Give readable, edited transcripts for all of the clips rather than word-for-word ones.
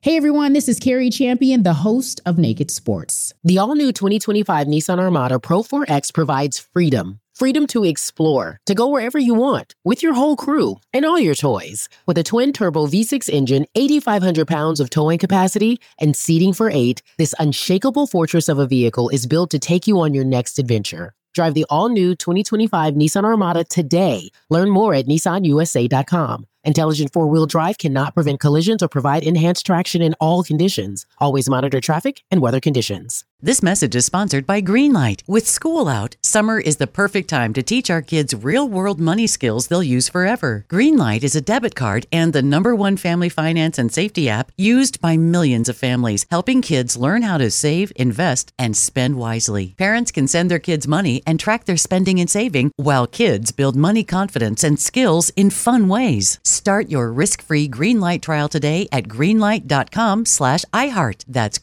Hey everyone, this is Carrie Champion, the host of Naked Sports. The all-new 2025 Nissan Armada Pro 4X provides freedom. Freedom to explore, to go wherever you want, with your whole crew and all your toys. With a twin-turbo V6 engine, 8,500 pounds of towing capacity, and seating for 8, this unshakable fortress of a vehicle is built to take you on your next adventure. Drive the all-new 2025 Nissan Armada today. Learn more at nissanusa.com. Intelligent four-wheel drive cannot prevent collisions or provide enhanced traction in all conditions. Always monitor traffic and weather conditions. This message is sponsored by Greenlight. With school out, summer is the perfect time to teach our kids real-world money skills they'll use forever. Greenlight is a debit card and the #1 family finance and safety app used by millions of families, helping kids learn how to save, invest, and spend wisely. Parents can send their kids money and track their spending and saving, while kids build money confidence and skills in fun ways. Start your risk-free Greenlight trial today at greenlight.com/iHeart. That's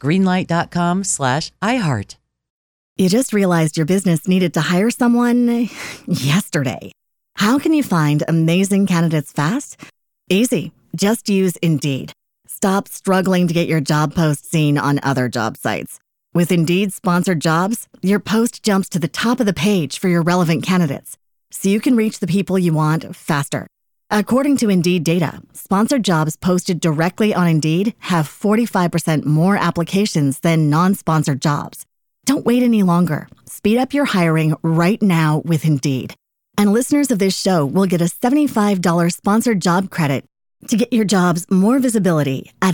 greenlight.com/iHeart. You just realized your business needed to hire someone yesterday. How can you find amazing candidates fast? Easy. Just use Indeed. Stop struggling to get your job post seen on other job sites. With Indeed sponsored jobs, your post jumps to the top of the page for your relevant candidates, so you can reach the people you want faster. According to Indeed data, sponsored jobs posted directly on Indeed have 45% more applications than non-sponsored jobs. Don't wait any longer. Speed up your hiring right now with Indeed. And listeners of this show will get a $75 sponsored job credit to get your jobs more visibility at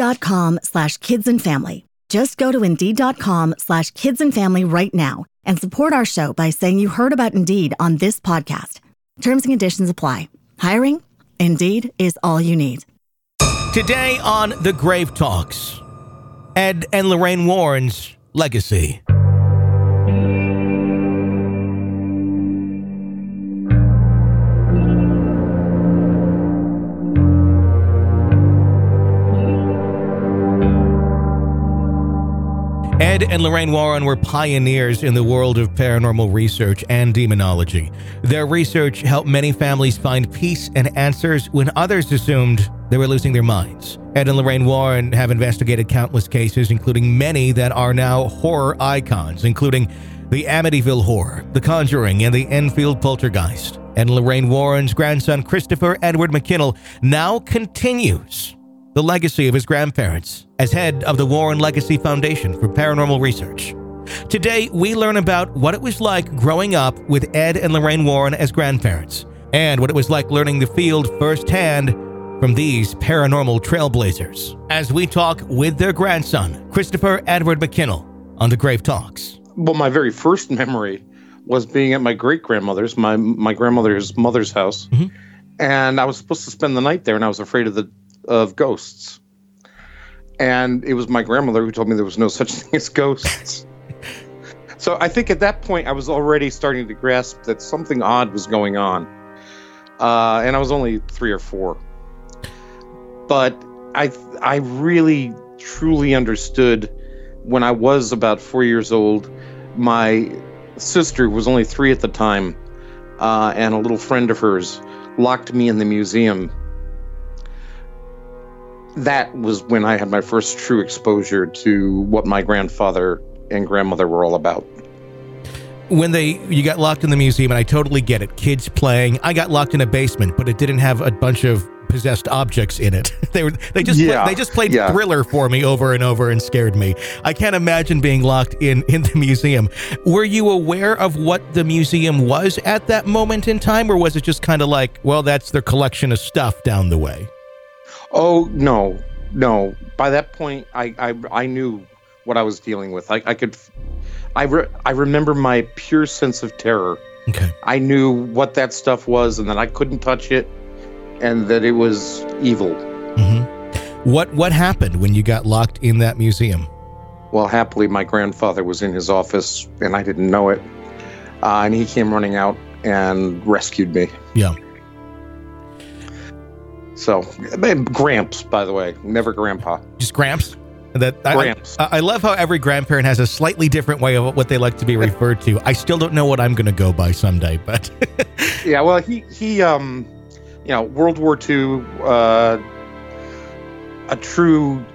Indeed.com/kidsandfamily. Just go to Indeed.com/kidsandfamily right now and support our show by saying you heard about Indeed on this podcast. Terms and conditions apply. Hiring? Indeed is all you need. Today on The Grave Talks, Ed and Lorraine Warren's legacy. Ed and Lorraine Warren were pioneers in the world of paranormal research and demonology. Their research helped many families find peace and answers when others assumed they were losing their minds. Ed and Lorraine Warren have investigated countless cases, including many that are now horror icons, including the Amityville Horror, The Conjuring, and the Enfield Poltergeist. Ed and Lorraine Warren's grandson, Christopher Edward McKinnell, now continues the legacy of his grandparents as head of the Warren Legacy Foundation for Paranormal Research. Today, we learn about what it was like growing up with Ed and Lorraine Warren as grandparents, and what it was like learning the field firsthand from these paranormal trailblazers, as we talk with their grandson, Christopher Edward McKinnell, on The Grave Talks. Well, my very first memory was being at my great-grandmother's, my grandmother's mother's house, and I was supposed to spend the night there, and I was afraid of ghosts. And it was my grandmother who told me there was no such thing as ghosts. So I think at that point I was already starting to grasp that something odd was going on. And I was only 3 or 4. But I really, truly understood when I was about 4 years old. My sister was only 3 at the time, and a little friend of hers locked me in the museum. That was when I had my first true exposure to what my grandfather and grandmother were all about. When you got locked in the museum, and I totally get it, kids playing. I got locked in a basement, but it didn't have a bunch of possessed objects in it. They just played Thriller for me over and over and scared me. I can't imagine being locked in the museum. Were you aware of what the museum was at that moment in time, or was it just kind of like, well, that's their collection of stuff down the way? Oh, no. By that point, I knew what I was dealing with. I remember my pure sense of terror. Okay. I knew what that stuff was, and that I couldn't touch it, and that it was evil. Mm-hmm. What happened when you got locked in that museum? Well, happily, my grandfather was in his office, and I didn't know it. And he came running out and rescued me. Yeah. So, Gramps, by the way, never Grandpa. Just Gramps? Gramps. I love how every grandparent has a slightly different way of what they like to be referred to. I still don't know what I'm going to go by someday, but... Yeah, well, he World War II, a true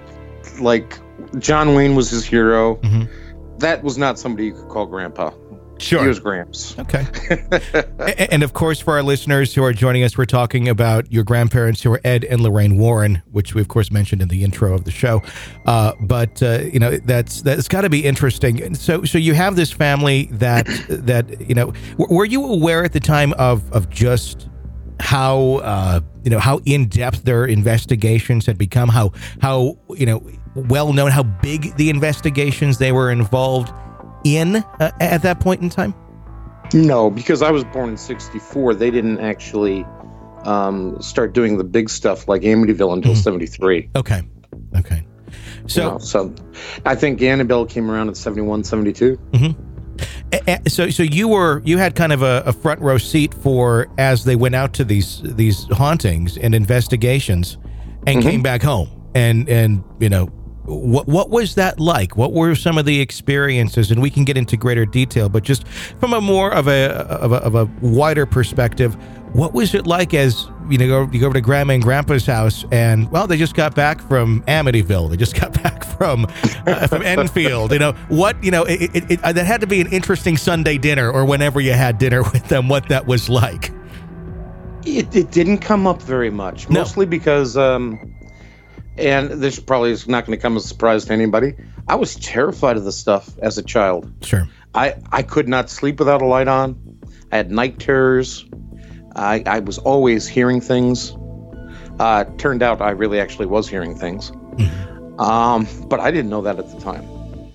like John Wayne was his hero. That was not somebody you could call Grandpa. Sure. He was Gramps. Okay. And of course, for our listeners who are joining us, we're talking about your grandparents, who are Ed and Lorraine Warren, which we of course mentioned in the intro of the show. But that's got to be interesting. So you have this family that were you aware at the time of just how in depth their investigations had become, how well known, how big the investigations they were involved in at that point in time? No, because I was born in 1964. They didn't actually start doing the big stuff like Amityville until 1973. Okay. So I think Annabelle came around in 1971, 1972. So you had kind of a front row seat for as they went out to these hauntings and investigations and came back home and what was that like? What were some of the experiences? And we can get into greater detail, but just from a more of a wider perspective, what was it like as you go over to Grandma and Grandpa's house and they just got back from Amityville, they just got back from Enfield. That had to be an interesting Sunday dinner or whenever you had dinner with them. What that was like? It didn't come up very much, mostly because. And this probably is not going to come as a surprise to anybody. I was terrified of the stuff as a child. Sure. I could not sleep without a light on. I had night terrors. I was always hearing things. Turned out I really actually was hearing things. But I didn't know that at the time.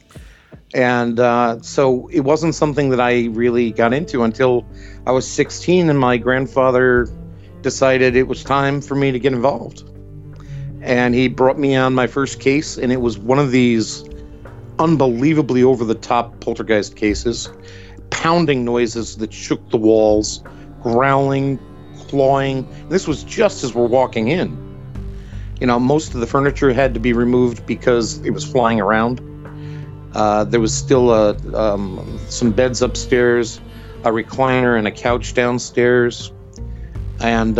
And so it wasn't something that I really got into until I was 16 and my grandfather decided it was time for me to get involved. And he brought me on my first case, and it was one of these unbelievably over-the-top poltergeist cases, pounding noises that shook the walls, growling, clawing. This was just as we're walking in. Most of the furniture had to be removed because it was flying around. There was still some beds upstairs, a recliner and a couch downstairs. And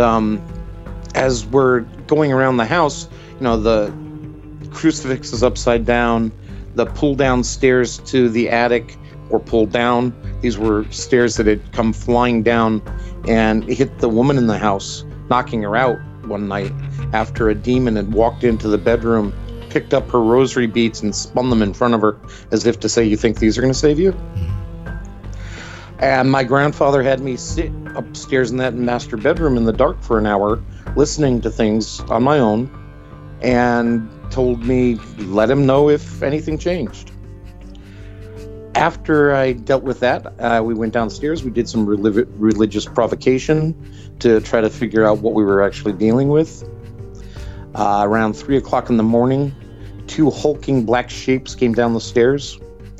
as we're going around the house, the crucifix is upside down. The pull-down stairs to the attic were pulled down. These were stairs that had come flying down and hit the woman in the house, knocking her out one night after a demon had walked into the bedroom, picked up her rosary beads and spun them in front of her as if to say, "You think these are going to save you?" And my grandfather had me sit upstairs in that master bedroom in the dark for an hour, listening to things on my own, and told me, let him know if anything changed. After I dealt with that, we went downstairs. We did some religious provocation to try to figure out what we were actually dealing with. Around 3 o'clock in the morning, 2 hulking black shapes came down the stairs.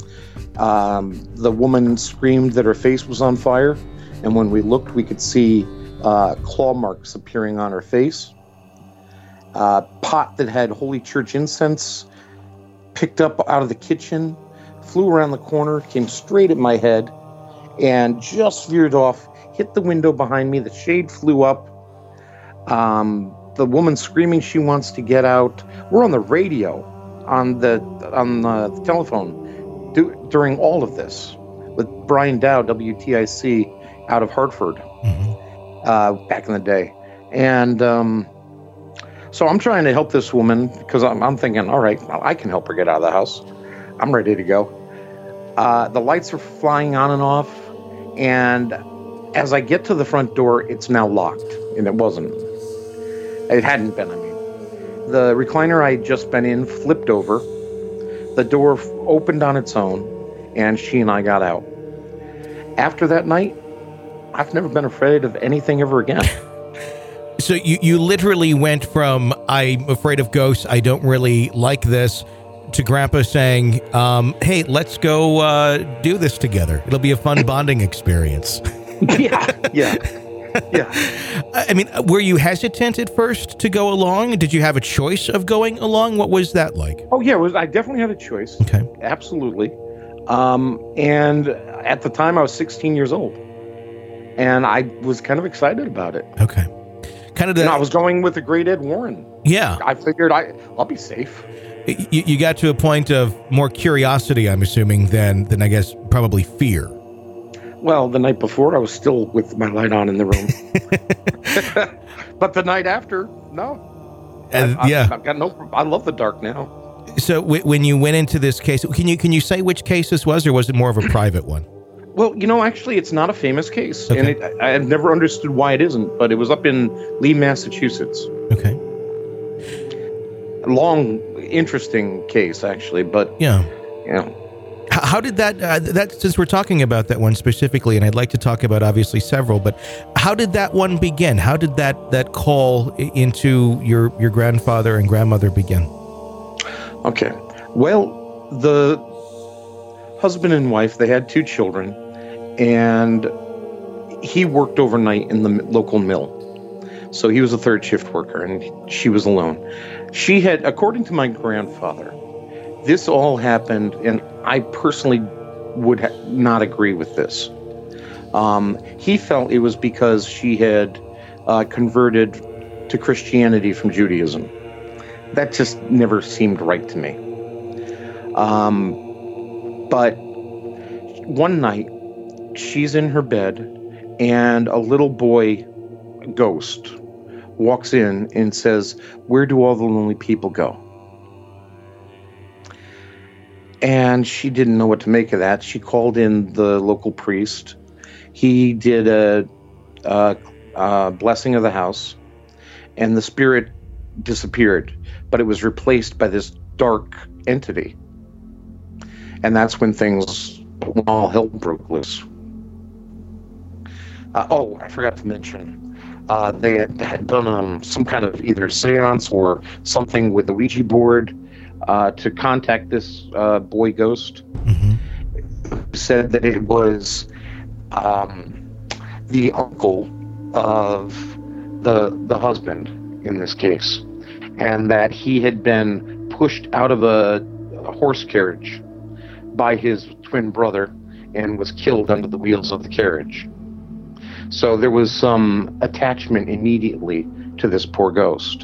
The woman screamed that her face was on fire, and when we looked, we could see claw marks appearing on her face. Pot that had Holy Church incense picked up out of the kitchen, flew around the corner, came straight at my head, and just veered off, hit the window behind me. The shade flew up. The woman screaming she wants to get out. We're on the radio, on the telephone, during all of this with Brian Dow, WTIC, out of Hartford, back in the day. And so I'm trying to help this woman because I'm thinking, all right, well, I can help her get out of the house. I'm ready to go. The lights are flying on and off. And as I get to the front door, it's now locked. And it wasn't. It hadn't been, I mean. The recliner I had just been in flipped over. The door opened on its own, and she and I got out. After that night, I've never been afraid of anything ever again. So you literally went from, I'm afraid of ghosts, I don't really like this, to Grandpa saying, hey, let's go do this together. It'll be a fun bonding experience. Yeah. I mean, were you hesitant at first to go along? Did you have a choice of going along? What was that like? Oh, yeah, I definitely had a choice. Okay. Absolutely. And at the time, I was 16 years old. And I was kind of excited about it. Okay. I was going with the great Ed Warren. Yeah. I figured I'll be safe. You got to a point of more curiosity, I'm assuming, than I guess probably fear. Well, the night before, I was still with my light on in the room. But the night after, no. I've got no. I love the dark now. So when you went into this case, can you say which case this was, or was it more of a private one? Well, actually, it's not a famous case, okay. And I've never understood why it isn't. But it was up in Lee, Massachusetts. Okay. Long, interesting case, actually. But yeah. How did that since we're talking about that one specifically, and I'd like to talk about obviously several, but how did that one begin? How did that call into your grandfather and grandmother begin? Okay. Well, the husband and wife, they had 2 children, and he worked overnight in the local mill. So he was a third shift worker, and she was alone. She had, according to my grandfather, this all happened, and I personally would not agree with this. He felt it was because she had converted to Christianity from Judaism. That just never seemed right to me. But one night, she's in her bed, and a little boy ghost walks in and says, "Where do all the lonely people go?" And she didn't know what to make of that. She called in the local priest. He did a blessing of the house, and the spirit disappeared, but it was replaced by this dark entity. And that's when all hell broke loose. I forgot to mention, they had done some kind of either seance or something with the Ouija board to contact this boy ghost. Mm-hmm. Said that it was the uncle of the husband in this case, and that he had been pushed out of a horse carriage by his twin brother and was killed under the wheels of the carriage. So there was some attachment immediately to this poor ghost.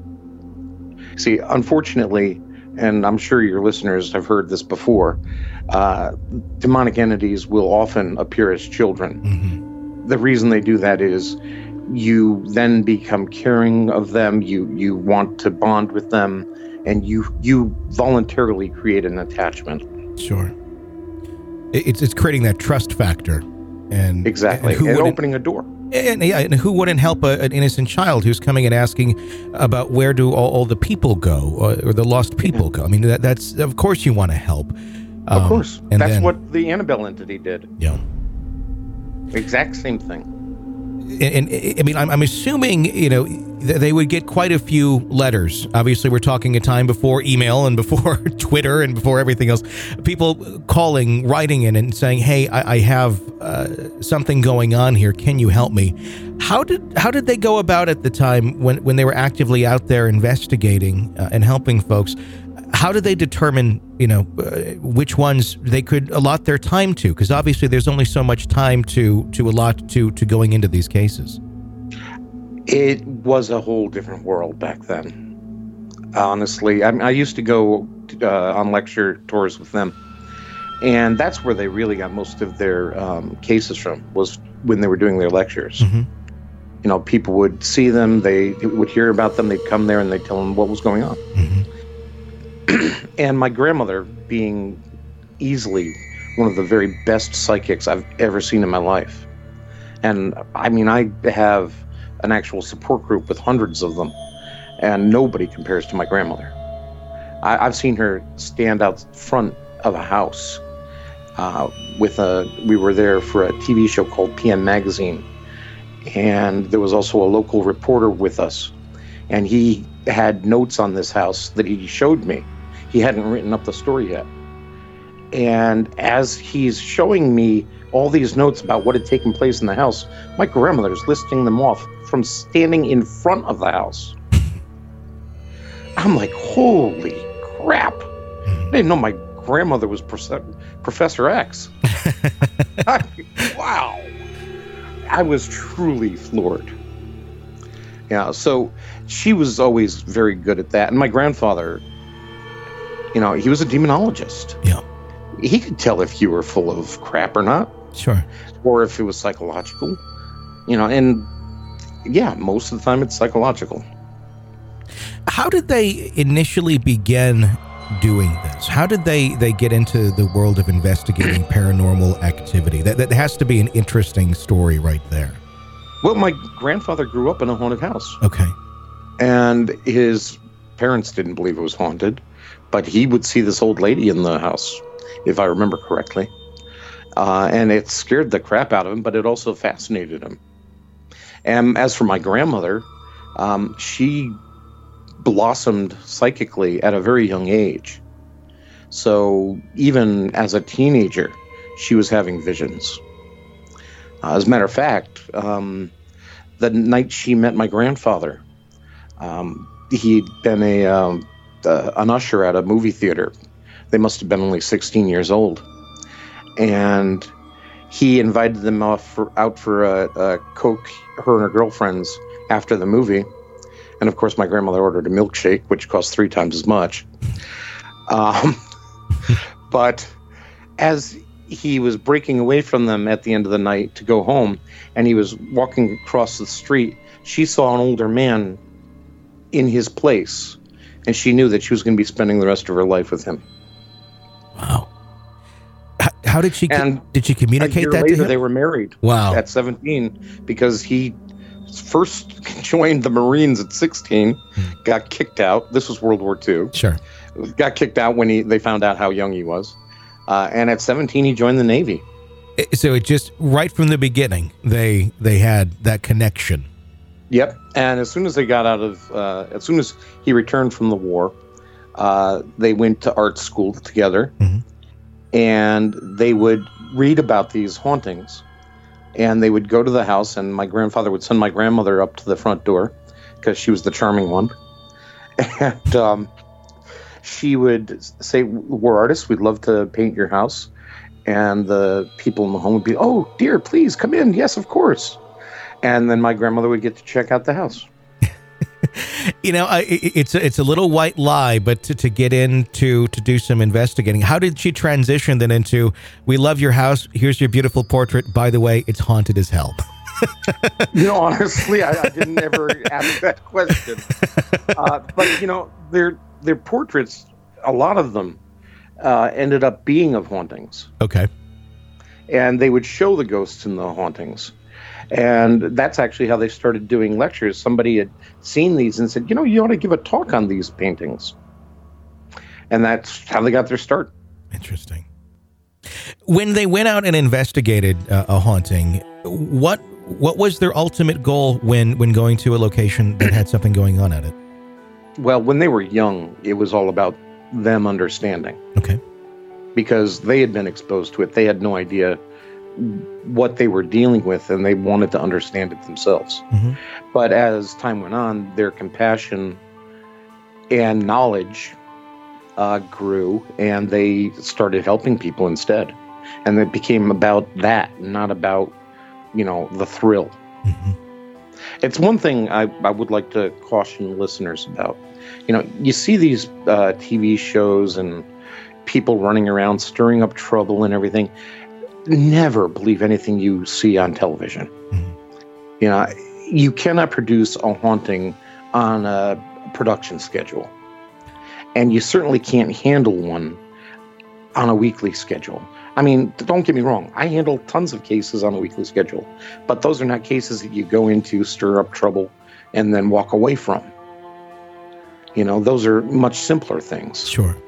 See, unfortunately, and I'm sure your listeners have heard this before, demonic entities will often appear as children. Mm-hmm. The reason they do that is you then become caring of them, you want to bond with them, and you voluntarily create an attachment. Sure. It's creating that trust factor. And exactly, and opening a door. And who wouldn't help an innocent child who's coming and asking about where do all the people go, or the lost people go? I mean, that's of course you want to help. Of course. That's what the Annabelle entity did. Yeah. Exact same thing. And I mean, I'm assuming, they would get quite a few letters. Obviously, we're talking a time before email and before Twitter and before everything else. People calling, writing in and saying, "Hey, I have something going on here. Can you help me?" How did they go about at the time when they were actively out there investigating and helping folks? How did they determine, which ones they could allot their time to? Because obviously there's only so much time to allot to going into these cases. It was a whole different world back then. Honestly, I used to go on lecture tours with them, and that's where they really got most of their cases from, was when they were doing their lectures. Mm-hmm. People would see them, they would hear about them, they'd come there and they'd tell them what was going on. Mm-hmm. And my grandmother, being easily one of the very best psychics I've ever seen in my life. And I mean, I have an actual support group with hundreds of them, and nobody compares to my grandmother. I've seen her stand out front of a house we were there for a TV show called PM Magazine. And there was also a local reporter with us, and he had notes on this house that he showed me. He hadn't written up the story yet. And as he's showing me all these notes about what had taken place in the house, my grandmother's listing them off from standing in front of the house. I'm like, holy crap. I didn't know my grandmother was Professor X. Wow. I was truly floored. Yeah, so she was always very good at that. And my grandfather, he was a demonologist. Yeah. He could tell if you were full of crap or not. Sure. Or if it was psychological. And yeah, most of the time it's psychological. How did they initially begin doing this? How did they get into the world of investigating paranormal activity? That has to be an interesting story right there. Well, my grandfather grew up in a haunted house. Okay. And his parents didn't believe it was haunted, but he would see this old lady in the house, if I remember correctly. And it scared the crap out of him, but it also fascinated him. And as for my grandmother, she blossomed psychically at a very young age. So even as a teenager, she was having visions. As a matter of fact, the night she met my grandfather, he'd been an usher at a movie theater. They must have been only 16 years old. And he invited them out for a Coke, her and her girlfriends, after the movie. And of course, my grandmother ordered a milkshake, which cost 3 times as much. But as he was breaking away from them at the end of the night to go home, and he was walking across the street, she saw an older man in his place, and she knew that she was going to be spending the rest of her life with him. Wow. How did she communicate that to him? They were married. Wow. At 17, because he first joined the Marines at 16, got kicked out. This was World War II. Sure. Got kicked out when they found out how young he was. And at 17, he joined the Navy. So it just, right from the beginning, they had that connection. Yep. And as soon as they got as soon as he returned from the war, they went to art school together. Mm-hmm. And they would read about these hauntings. And they would go to the house, and my grandfather would send my grandmother up to the front door because she was the charming one. And she would say, "We're artists. We'd love to paint your house." And the people in the home would be, "Oh, dear, please come in. Yes, of course." And then my grandmother would get to check out the house. It's a little white lie, but to get into to do some investigating, how did she transition then into, "We love your house. Here's your beautiful portrait. By the way, it's haunted as hell"? Honestly, I didn't ever ask that question. But their portraits, a lot of them ended up being of hauntings. Okay. And they would show the ghosts in the hauntings. And that's actually how they started doing lectures. Somebody had seen these and said, you ought to give a talk on these paintings. And that's how they got their start. Interesting. When they went out and investigated a haunting, what was their ultimate goal when going to a location that had something going on at it? Well, when they were young, it was all about them understanding. Okay. Because they had been exposed to it. They had no idea what they were dealing with, and they wanted to understand it themselves. Mm-hmm. But as time went on, their compassion and knowledge grew, and they started helping people instead. And it became about that, not about, the thrill. Mm-hmm. It's one thing I would like to caution listeners about. You see these TV shows and people running around stirring up trouble and everything. Never believe anything you see on television. Mm-hmm. You cannot produce a haunting on a production schedule. And you certainly can't handle one on a weekly schedule. I mean, don't get me wrong. I handle tons of cases on a weekly schedule, but those are not cases that you go into, stir up trouble, and then walk away from. Those are much simpler things. Sure.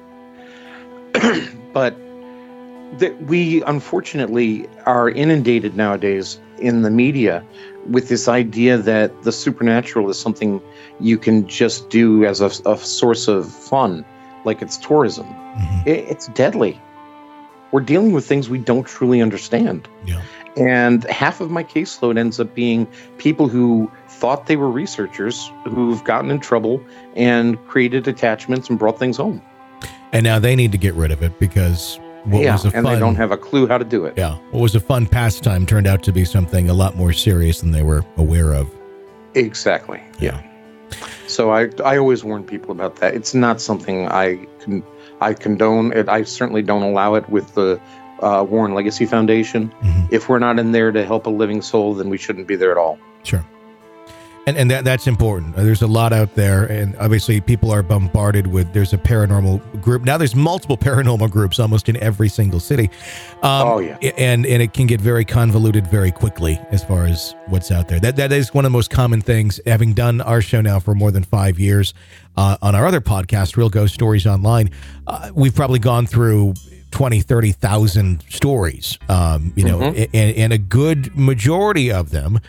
But we unfortunately are inundated nowadays in the media with this idea that the supernatural is something you can just do as a source of fun, like it's tourism. Mm-hmm. It's deadly. We're dealing with things we don't truly understand. Yeah. And half of my caseload ends up being people who thought they were researchers who've gotten in trouble and created attachments and brought things home. And now they need to get rid of it because and they don't have a clue how to do it. Yeah. What was a fun pastime turned out to be something a lot more serious than they were aware of. Exactly. Yeah. So I always warn people about that. It's not something I can I condone it. I certainly don't allow it with the Warren Legacy Foundation. If we're not in there to help a living soul, then we shouldn't be there at all. Sure. And that's important. There's a lot out there, and obviously people are bombarded with, there's a paranormal group. Now there's multiple paranormal groups almost in every single city. And it can get very convoluted very quickly as far as what's out there. That is one of the most common things, having done our show now for more than 5 years on our other podcast, Real Ghost Stories Online. We've probably gone through 20, 30,000 stories, and a good majority of them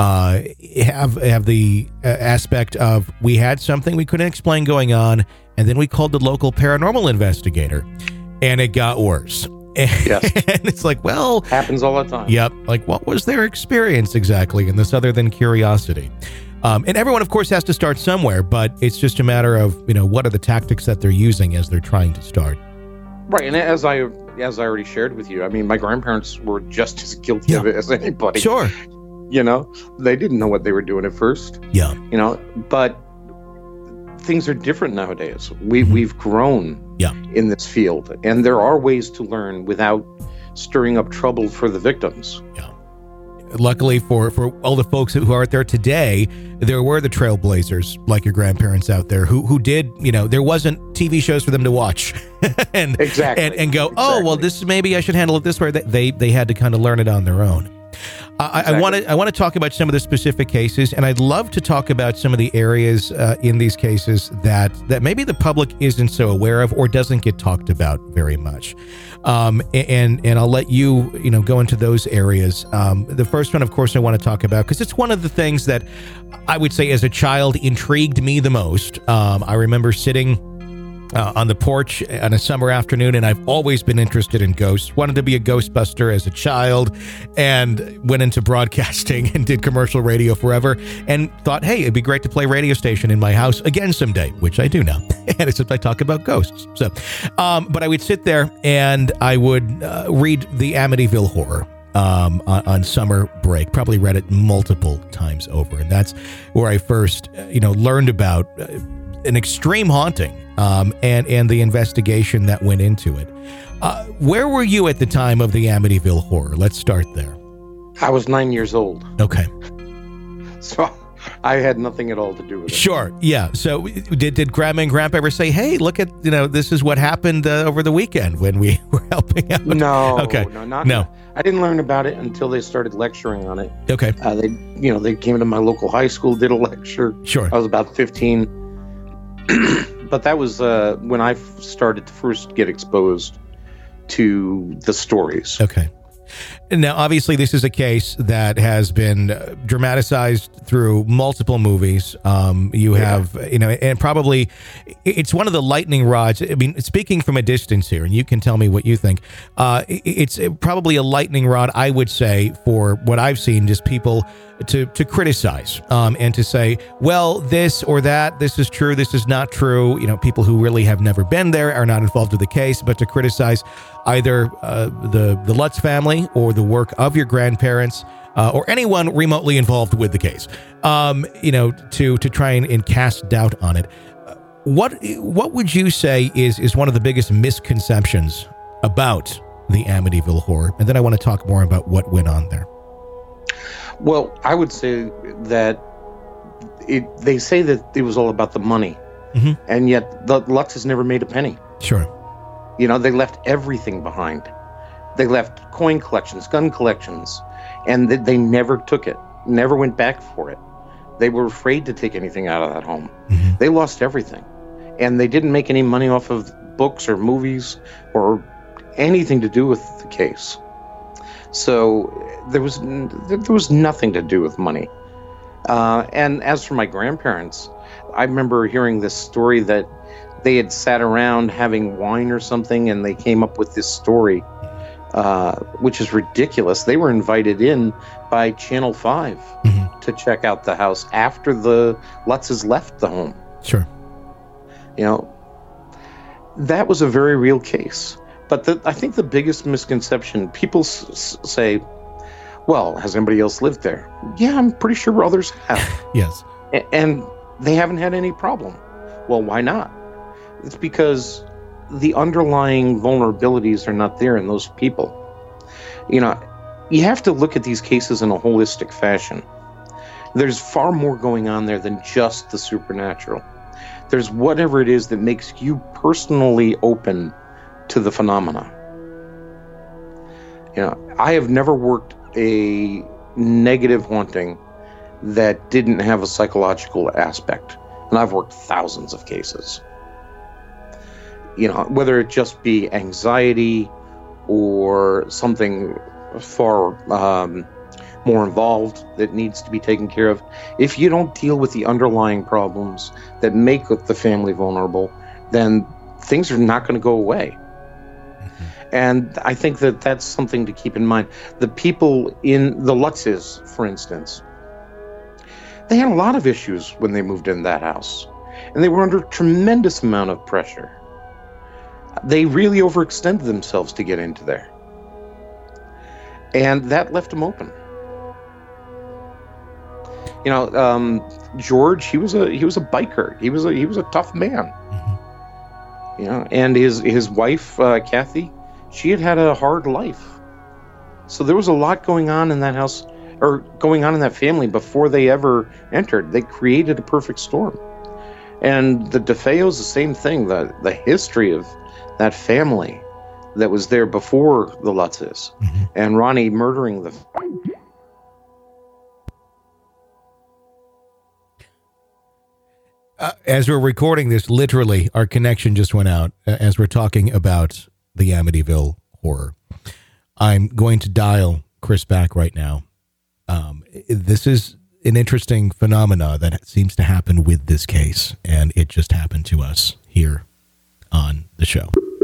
have the aspect of, we had something we couldn't explain going on, and then we called the local paranormal investigator, and it got worse. Yes. And it's like, well, happens all the time. Yep. Like, what was their experience exactly in this other than curiosity? And everyone, of course, has to start somewhere, but it's just a matter of, what are the tactics that they're using as they're trying to start. Right. And as I already shared with you, I mean, my grandparents were just as guilty of it as anybody. Sure. They didn't know what they were doing at first. Yeah. But things are different nowadays. We've grown in this field, and there are ways to learn without stirring up trouble for the victims. Yeah. Luckily for all the folks who are out there today, there were the trailblazers like your grandparents out there who did, there wasn't TV shows for them to watch and go, oh, well, this maybe I should handle it this way. They had to kind of learn it on their own. I want to talk about some of the specific cases, and I'd love to talk about some of the areas in these cases that maybe the public isn't so aware of or doesn't get talked about very much. And I'll let you go into those areas. The first one, of course, I want to talk about, because it's one of the things that I would say as a child intrigued me the most. I remember sitting on the porch on a summer afternoon, and I've always been interested in ghosts. Wanted to be a Ghostbuster as a child, and went into broadcasting and did commercial radio forever, and thought, hey, it'd be great to play radio station in my house again someday, which I do now. And it's just I talk about ghosts. So, but I would sit there and I would read the Amityville Horror on summer break. Probably read it multiple times over, and that's where I first, learned about an extreme haunting. And the investigation that went into it. Where were you at the time of the Amityville Horror? Let's start there. I was 9 years old. Okay. So I had nothing at all to do with it. Sure. Yeah. So did Grandma and Grandpa ever say, hey, look at, this is what happened over the weekend when we were helping out? No. Okay. No. I didn't learn about it until they started lecturing on it. Okay. They came to my local high school, did a lecture. Sure. I was about 15. But that was when I started to first get exposed to the stories. Okay. Now, obviously, this is a case that has been dramatized through multiple movies. You have, and probably it's one of the lightning rods. I mean, speaking from a distance here, and you can tell me what you think. It's probably a lightning rod, I would say, for what I've seen, just people to criticize and to say, well, this or that, this is true, this is not true. People who really have never been there, are not involved with the case, but to criticize either the Lutz family or the work of your grandparents or anyone remotely involved with the case, to try and cast doubt on it. What would you say is one of the biggest misconceptions about the Amityville Horror? And then I want to talk more about what went on there. Well, I would say that they say that it was all about the money, and yet the Lutzes never made a penny. Sure. They left everything behind. They left coin collections, gun collections, and they never took it, never went back for it. They were afraid to take anything out of that home. They lost everything, and they didn't make any money off of books or movies or anything to do with the case. So there was nothing to do with money. And as for my grandparents, I remember hearing this story that they had sat around having wine or something, and they came up with this story, which is ridiculous. They were invited in by Channel 5 to check out the house after the Lutzes left the home. Sure. That was a very real case. But I think the biggest misconception, people say, well, has anybody else lived there? Yeah, I'm pretty sure others have. Yes. And they haven't had any problem. Well, why not? It's because the underlying vulnerabilities are not there in those people. You know, you have to look at these cases in a holistic fashion. There's far more going on there than just the supernatural. There's whatever it is that makes you personally open to the phenomena. You know, I have never worked a negative haunting that didn't have a psychological aspect. And I've worked thousands of cases. You know, whether it just be anxiety or something far more involved that needs to be taken care of. If you don't deal with the underlying problems that make the family vulnerable, then things are not going to go away. And I think that that's something to keep in mind. The people in the Lutzes, for instance, they had a lot of issues when they moved in that house. And they were under a tremendous amount of pressure. They really overextended themselves to get into there. And that left them open. You know, George, he was a biker. He was a tough man. You know, and his wife, Kathy, she had a hard life. So there was a lot going on in that house, or going on in that family before they ever entered. They created a perfect storm. And the DeFeos, the same thing. The history of that family that was there before the Lutzes, and Ronnie murdering the. As we're recording this, literally, our connection just went out as we're talking about the Amityville horror. I'm going to dial Chris back right now. This is an interesting phenomena that seems to happen with this case, and it just happened to us here on the show.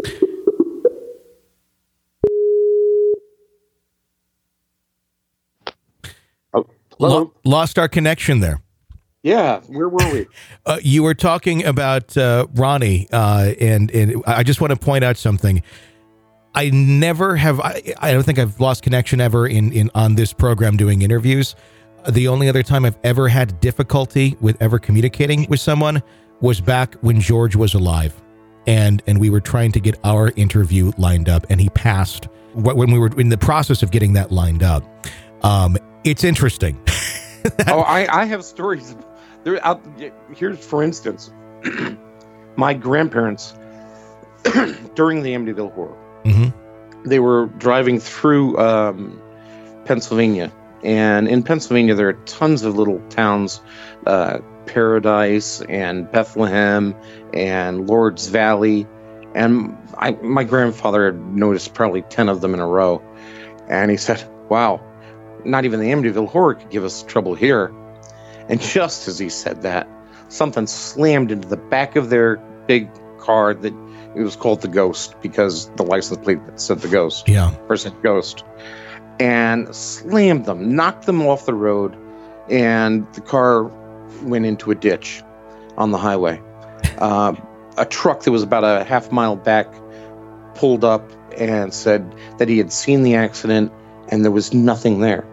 Lost our connection there. Yeah, where were we? You were talking about Ronnie, and I just want to point out something. I never have. I don't think I've lost connection ever in on this program doing interviews. The only other time I've ever had difficulty with ever communicating with someone was back when George was alive, and we were trying to get our interview lined up, and he passed when we were in the process of getting that lined up. It's interesting. I have stories. Here's, for instance, my grandparents during the Amityville horror. They were driving through Pennsylvania, and in Pennsylvania there are tons of little towns, Paradise and Bethlehem and Lord's Valley, and my grandfather had noticed probably 10 of them in a row, and he said, "Wow, not even the Amityville horror could give us trouble here." And just as he said that, something slammed into the back of their big car that it was called the Ghost because the license plate said the Ghost. Yeah. Or said Ghost. And slammed them, knocked them off the road, and the car went into a ditch on the highway. A truck that was about a half mile back pulled up and said that he had seen the accident and there was nothing there.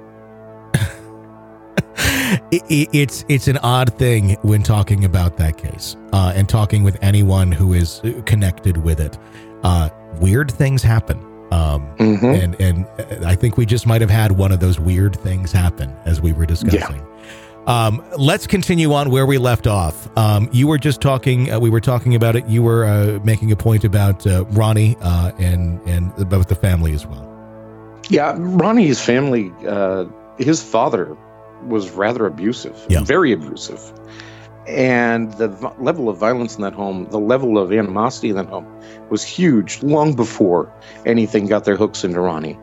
It's an odd thing when talking about that case and talking with anyone who is connected with it. Weird things happen. And I think we just might have had one of those weird things happen as we were discussing. Yeah. Let's continue on where we left off. You were just talking, we were talking about it. You were making a point about Ronnie and about the family as well. Yeah, Ronnie's family, his father was rather abusive, very abusive. And the level of violence in that home, the level of animosity in that home was huge long before anything got their hooks into Ronnie.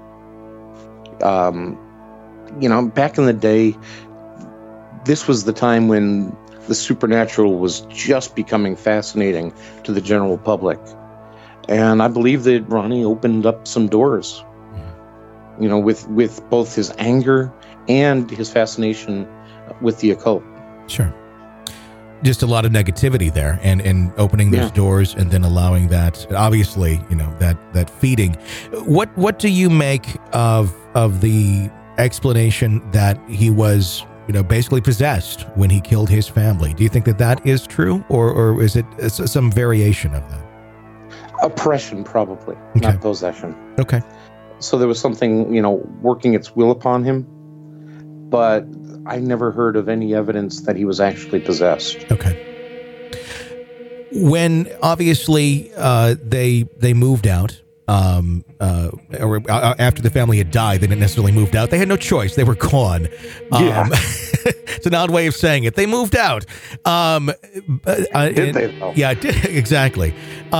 You know, back in the day, this was the time when the supernatural was just becoming fascinating to the general public. And I believe that Ronnie opened up some doors, you know, with both his anger and his fascination with the occult. Sure. Just a lot of negativity there and opening those doors and then allowing that, obviously, you know, that feeding. What do you make of the explanation that he was, you know, basically possessed when he killed his family? Do you think that is true, or is it some variation of that? Oppression, probably, not possession. Okay. So there was something, working its will upon him, but I never heard of any evidence that he was actually possessed. Okay. When obviously they moved out, or after the family had died, they didn't necessarily moved out. They had no choice. They were gone. It's an odd way of saying it. They moved out. Did they, though? Yeah, exactly.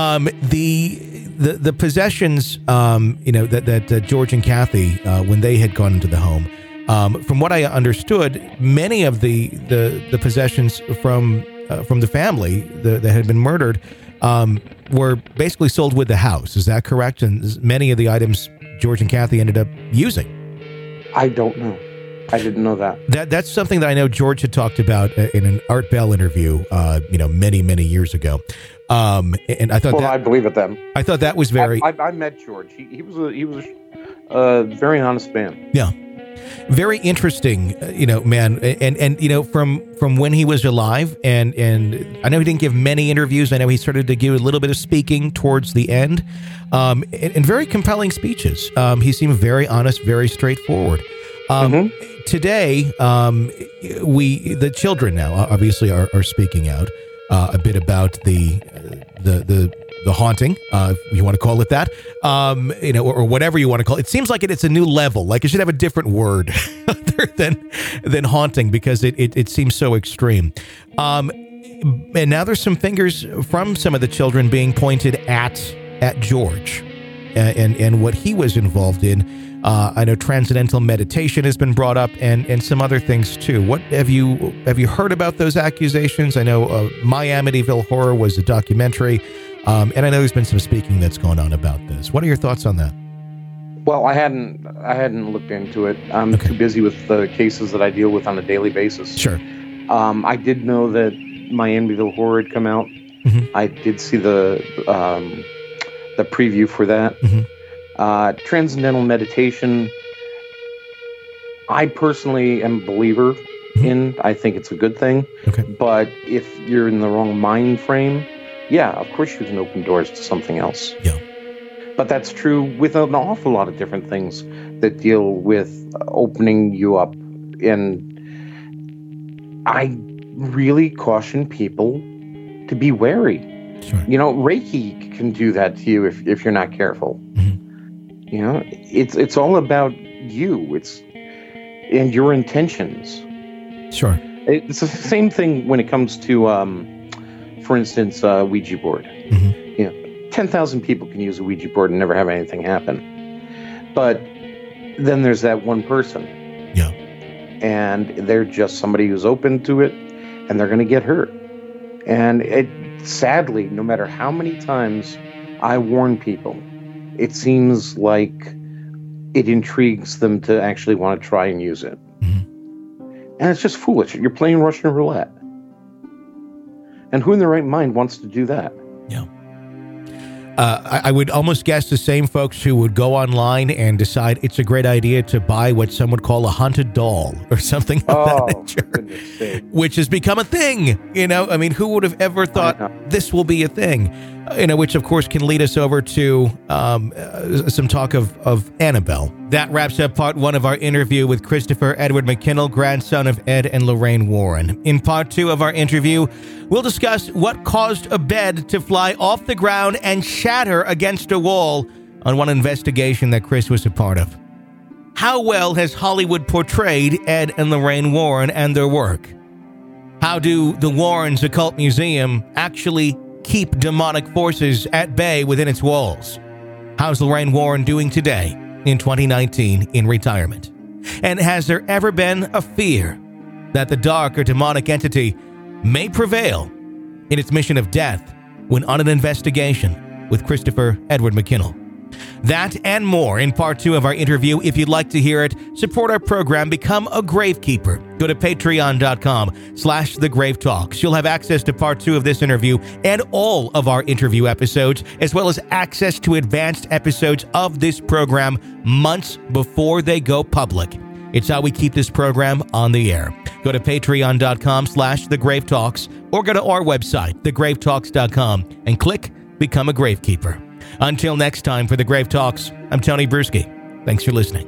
The possessions, that George and Kathy, when they had gone into the home, from what I understood, many of the possessions from the family that had been murdered were basically sold with the house. Is that correct? And many of the items George and Kathy ended up using. I don't know. I didn't know that. That's something that I know George had talked about in an Art Bell interview, many years ago. And I thought I believe it then. I thought that was very. I met George. He was a very honest man. Yeah. Very interesting, man, and from when he was alive, and I know he didn't give many interviews. I know he started to give a little bit of speaking towards the end, and very compelling speeches. He seemed very honest, very straightforward. Today, the children now obviously are speaking out a bit about the haunting, if you want to call it that, or whatever you want to call it. It seems like it's a new level. Like it should have a different word other than haunting, because it seems so extreme. And now there's some fingers from some of the children being pointed at George and what he was involved in. I know transcendental meditation has been brought up, and some other things too. What have you heard about those accusations? I know My Amityville Horror was a documentary. And I know there's been some speaking that's gone on about this. What are your thoughts on that? Well, I hadn't looked into it. I'm too busy with the cases that I deal with on a daily basis. Sure. I did know that My Amityville Horror had come out. Mm-hmm. I did see the preview for that. Mm-hmm. Transcendental meditation, I personally am a believer in. I think it's a good thing. Okay. But if you're in the wrong mind frame, yeah, of course you can open doors to something else. Yeah. But that's true with an awful lot of different things that deal with opening you up. And I really caution people to be wary. Sure. Reiki can do that to you if you're not careful. Mm-hmm. It's all about you. And your intentions. Sure. It's the same thing when it comes to for instance, Ouija board. Mm-hmm. 10,000 people can use a Ouija board and never have anything happen. But then there's that one person. Yeah. And they're just somebody who's open to it, and they're going to get hurt. And sadly, no matter how many times I warn people, it seems like it intrigues them to actually want to try and use it. Mm-hmm. And it's just foolish. You're playing Russian roulette. And who in their right mind wants to do that? Yeah. I would almost guess the same folks who would go online and decide it's a great idea to buy what some would call a haunted doll or something of that nature, which has become a thing. Who would have ever thought this will be a thing? Which of course can lead us over to some talk of Annabelle. That wraps up part one of our interview with Christopher Edward McKinnell, grandson of Ed and Lorraine Warren. In part two of our interview, we'll discuss what caused a bed to fly off the ground and shatter against a wall on one investigation that Chris was a part of. How well has Hollywood portrayed Ed and Lorraine Warren and their work? How do the Warrens Occult Museum actually keep demonic forces at bay within its walls? How's Lorraine Warren doing today in 2019 in retirement? And has there ever been a fear that the dark or demonic entity may prevail in its mission of death when on an investigation with Christopher Edward McKinnell? That and more in part two of our interview. If you'd like to hear it, support our program, become a gravekeeper. Go to patreon.com/thegravetalks. You'll have access to part two of this interview and all of our interview episodes, as well as access to advanced episodes of this program months before they go public. It's how we keep this program on the air. Go to patreon.com/thegravetalks or go to our website, thegravetalks.com, and click Become a Gravekeeper. Until next time, for the Grave Talks, I'm Tony Bruschi. Thanks for listening.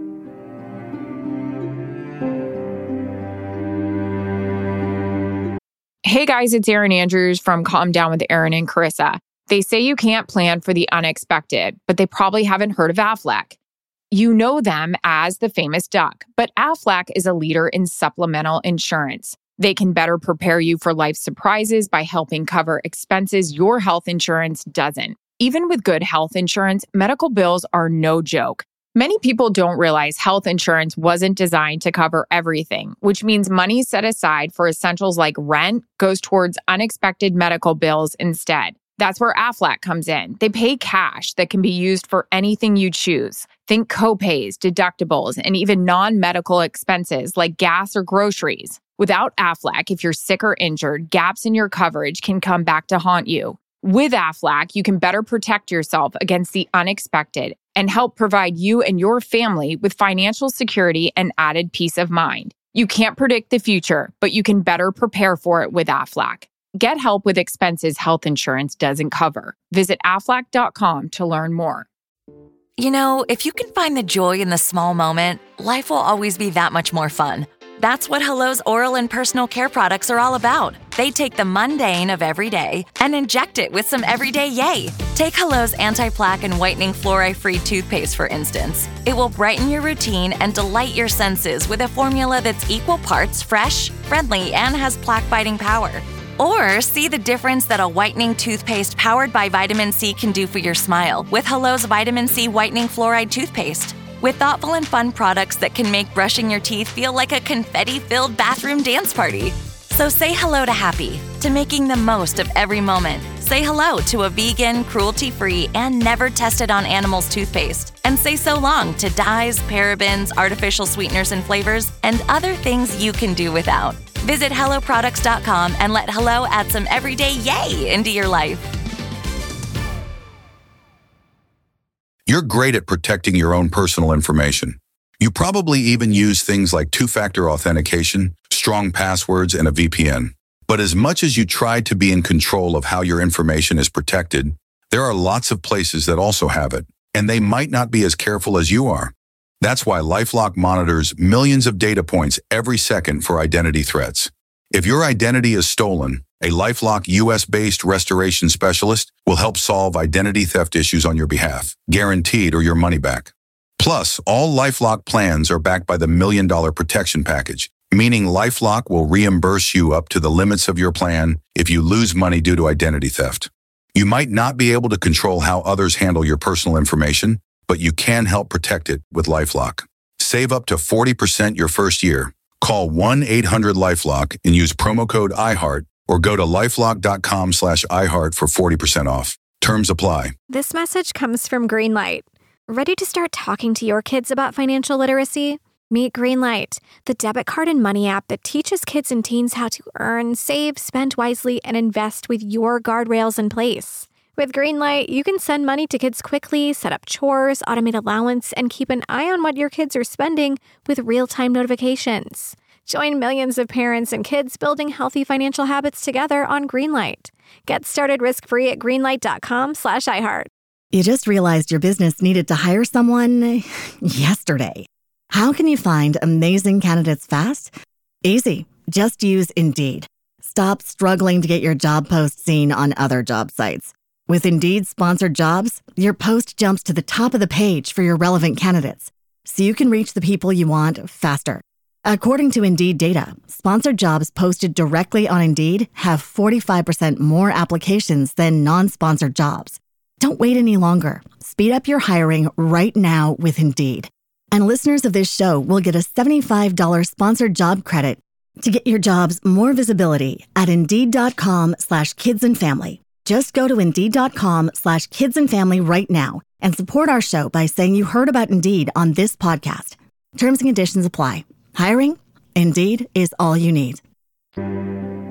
Hey guys, it's Erin Andrews from Calm Down with Erin and Carissa. They say you can't plan for the unexpected, but they probably haven't heard of Aflac. You know them as the famous duck, but Aflac is a leader in supplemental insurance. They can better prepare you for life's surprises by helping cover expenses your health insurance doesn't. Even with good health insurance, medical bills are no joke. Many people don't realize health insurance wasn't designed to cover everything, which means money set aside for essentials like rent goes towards unexpected medical bills instead. That's where Aflac comes in. They pay cash that can be used for anything you choose. Think copays, deductibles, and even non-medical expenses like gas or groceries. Without Aflac, if you're sick or injured, gaps in your coverage can come back to haunt you. With Aflac, you can better protect yourself against the unexpected and help provide you and your family with financial security and added peace of mind. You can't predict the future, but you can better prepare for it with Aflac. Get help with expenses health insurance doesn't cover. Visit Aflac.com to learn more. You know, if you can find the joy in the small moment, life will always be that much more fun. That's what Hello's oral and personal care products are all about. They take the mundane of every day and inject it with some everyday yay. Take Hello's anti-plaque and whitening fluoride-free toothpaste, for instance. It will brighten your routine and delight your senses with a formula that's equal parts fresh, friendly, and has plaque-fighting power. Or see the difference that a whitening toothpaste powered by vitamin C can do for your smile with Hello's Vitamin C Whitening Fluoride Toothpaste. With thoughtful and fun products that can make brushing your teeth feel like a confetti-filled bathroom dance party. So say hello to happy, to making the most of every moment. Say hello to a vegan, cruelty-free, and never tested on animals toothpaste. And say so long to dyes, parabens, artificial sweeteners and flavors, and other things you can do without. Visit HelloProducts.com and let Hello add some everyday yay into your life. You're great at protecting your own personal information. You probably even use things like two-factor authentication, strong passwords, and a VPN. But as much as you try to be in control of how your information is protected, there are lots of places that also have it, and they might not be as careful as you are. That's why LifeLock monitors millions of data points every second for identity threats. If your identity is stolen, a LifeLock US-based restoration specialist will help solve identity theft issues on your behalf, guaranteed or your money back. Plus, all LifeLock plans are backed by the $1 Million Protection Package, meaning LifeLock will reimburse you up to the limits of your plan if you lose money due to identity theft. You might not be able to control how others handle your personal information, but you can help protect it with LifeLock. Save up to 40% your first year. Call 1-800-LifeLock and use promo code iHeart, or go to lifelock.com/iHeart for 40% off. Terms apply. This message comes from Greenlight. Ready to start talking to your kids about financial literacy? Meet Greenlight, the debit card and money app that teaches kids and teens how to earn, save, spend wisely, and invest with your guardrails in place. With Greenlight, you can send money to kids quickly, set up chores, automate allowance, and keep an eye on what your kids are spending with real-time notifications. Join millions of parents and kids building healthy financial habits together on Greenlight. Get started risk-free at greenlight.com/iHeart. You just realized your business needed to hire someone yesterday. How can you find amazing candidates fast? Easy. Just use Indeed. Stop struggling to get your job post seen on other job sites. With Indeed sponsored jobs, your post jumps to the top of the page for your relevant candidates, so you can reach the people you want faster. According to Indeed data, sponsored jobs posted directly on Indeed have 45% more applications than non-sponsored jobs. Don't wait any longer. Speed up your hiring right now with Indeed. And listeners of this show will get a $75 sponsored job credit to get your jobs more visibility at Indeed.com/kidsandfamily. Just go to Indeed.com/kidsandfamily right now and support our show by saying you heard about Indeed on this podcast. Terms and conditions apply. Hiring? Indeed is all you need.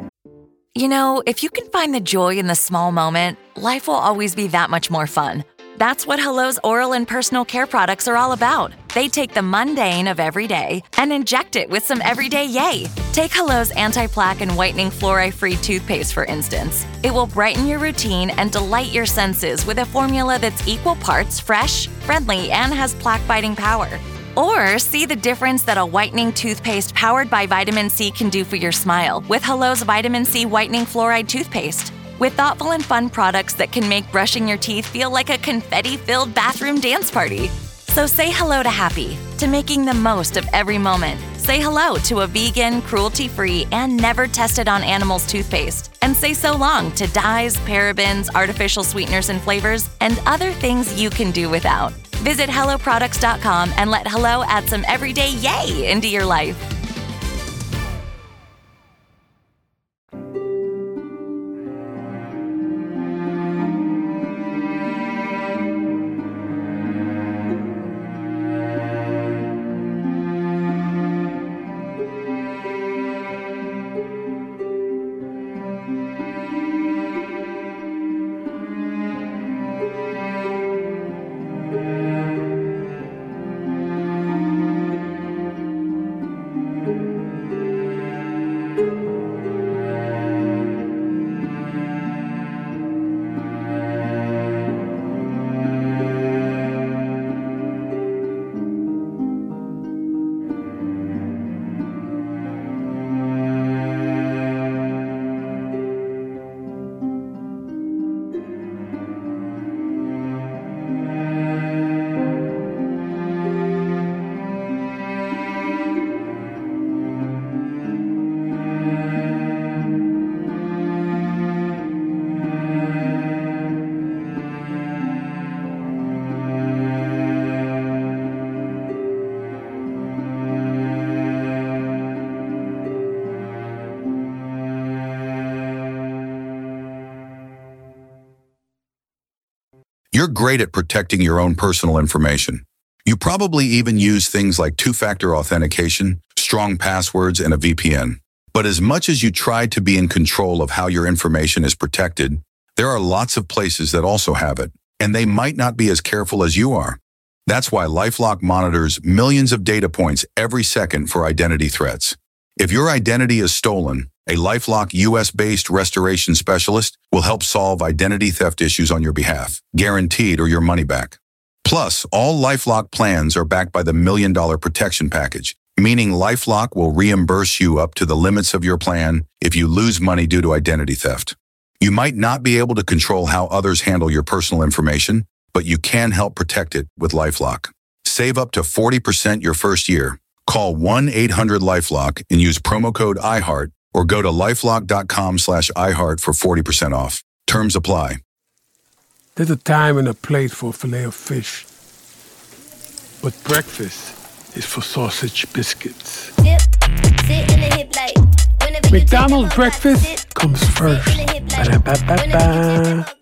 You know, if you can find the joy in the small moment, life will always be that much more fun. That's what Hello's oral and personal care products are all about. They take the mundane of every day and inject it with some everyday yay. Take Hello's anti-plaque and whitening fluoride-free toothpaste, for instance. It will brighten your routine and delight your senses with a formula that's equal parts fresh, friendly, and has plaque-fighting power. Or see the difference that a whitening toothpaste powered by vitamin C can do for your smile with Hello's Vitamin C Whitening Fluoride Toothpaste. With thoughtful and fun products that can make brushing your teeth feel like a confetti-filled bathroom dance party. So say hello to happy, to making the most of every moment. Say hello to a vegan, cruelty-free, and never tested on animals toothpaste. And say so long to dyes, parabens, artificial sweeteners and flavors, and other things you can do without. Visit HelloProducts.com and let Hello add some everyday yay into your life. You're great at protecting your own personal information. You probably even use things like two-factor authentication, strong passwords, and a VPN. But as much as you try to be in control of how your information is protected, there are lots of places that also have it, and they might not be as careful as you are. That's why LifeLock monitors millions of data points every second for identity threats. If your identity is stolen, a LifeLock US-based restoration specialist will help solve identity theft issues on your behalf, guaranteed or your money back. Plus, all LifeLock plans are backed by the $1 Million Protection Package, meaning LifeLock will reimburse you up to the limits of your plan if you lose money due to identity theft. You might not be able to control how others handle your personal information, but you can help protect it with LifeLock. Save up to 40% your first year. Call 1-800-LifeLock and use promo code IHEART or go to lifelock.com/iHeart for 40% off. Terms apply. There's a time and a place for filet of fish. But breakfast is for sausage biscuits. McDonald's breakfast comes first. Ba-da-ba-ba-ba.